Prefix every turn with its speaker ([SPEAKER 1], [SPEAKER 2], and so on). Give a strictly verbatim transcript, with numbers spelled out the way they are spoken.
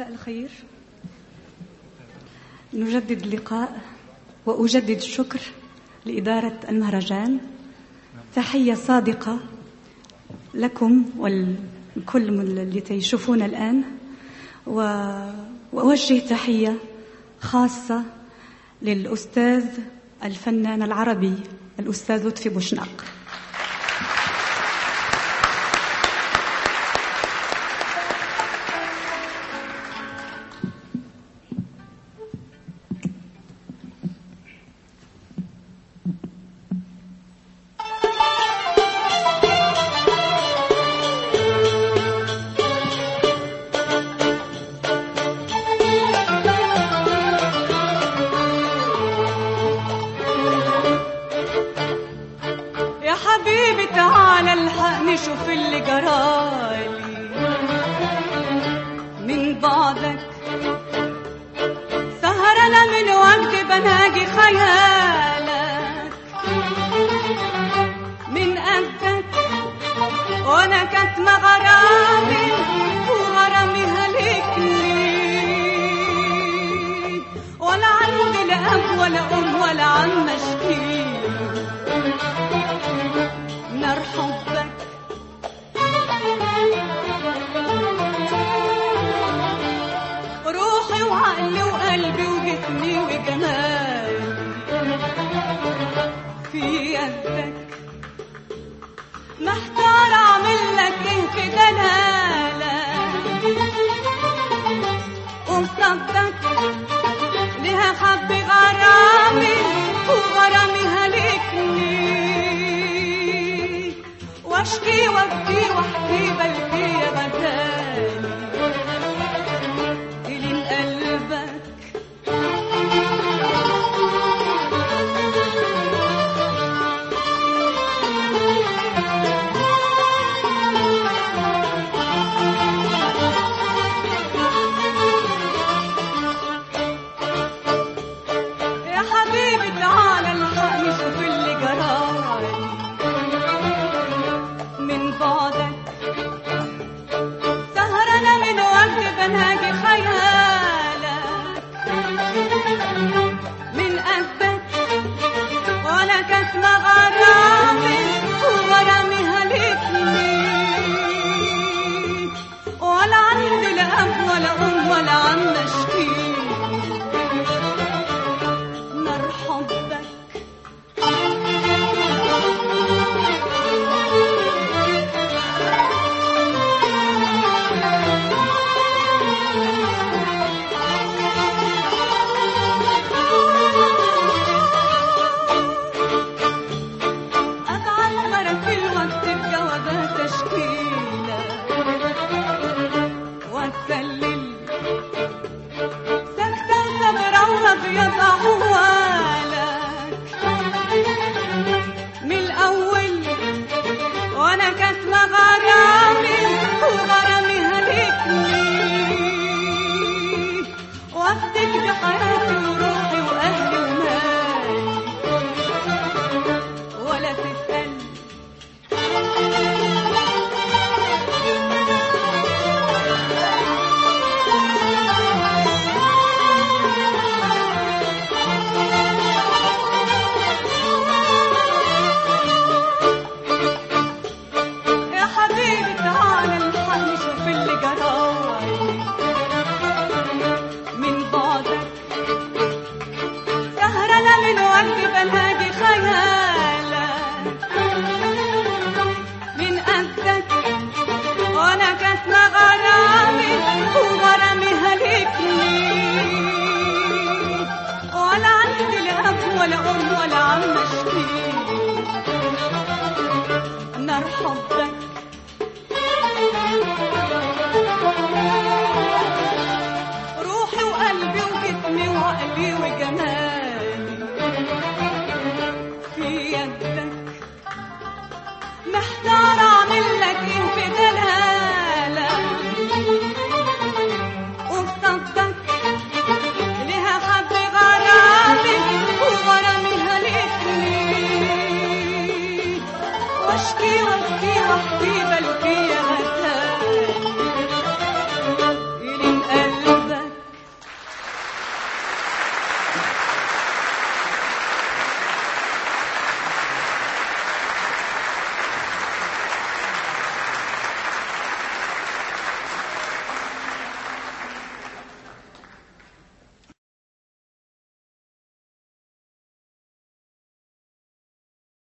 [SPEAKER 1] الخير. نجدد اللقاء وأجدد الشكر لإدارة المهرجان. تحية صادقة لكم والكل اللي تشوفون الآن، وأوجه تحية خاصة للأستاذ الفنان العربي الأستاذ لطفي بوشناق.
[SPEAKER 2] شوف اللي جرالي من بعدك، سهرانة من وجد بناجي خيالك من قدك، وانا كاتمة غرامي وغرامي هلكني، ولا عندي لا اب ولا ام ولا عم اشكي نار حبك. روحي وعقلي وقلبي وجسمي وجمالي في يدك، محتار اعمل لك ايه في دلالك، ومصدق ليها خبي غرامي وغرامي هلكني، واشكي وابكي واحكي بلكي يا غزالي إلين قلبك. يا حبيبي تعالى الحقني شوف اللي جرالي من بعدك، سهرانة من وجد بنهاجي خيالك من قدك، وانا كاتمة غرامي وغرامي هلكني، ولا عندي لا اب ولا ام ولا عم اشكي نار حبك. أبيض أحوالك من الأول، وأنا كاتمة غرامي وغرامي هلكني، وأفدك بحياتي وروحي وأهلي ومالي، ولا تسأل بنهاجي خيالك من قدك، وانا كاتمة غرامي وغرامي هلكني، ولا عندي لا اب ولا ام ولا عم اشكي نار حبك. روحي وقلبي وجسمي وعقلي وجمالي في يدك، محتار اعمل لك ايه في دلالك، ومصدق ليها خبي غرامي وغرامي هلكني، واشكي وابكي واحكي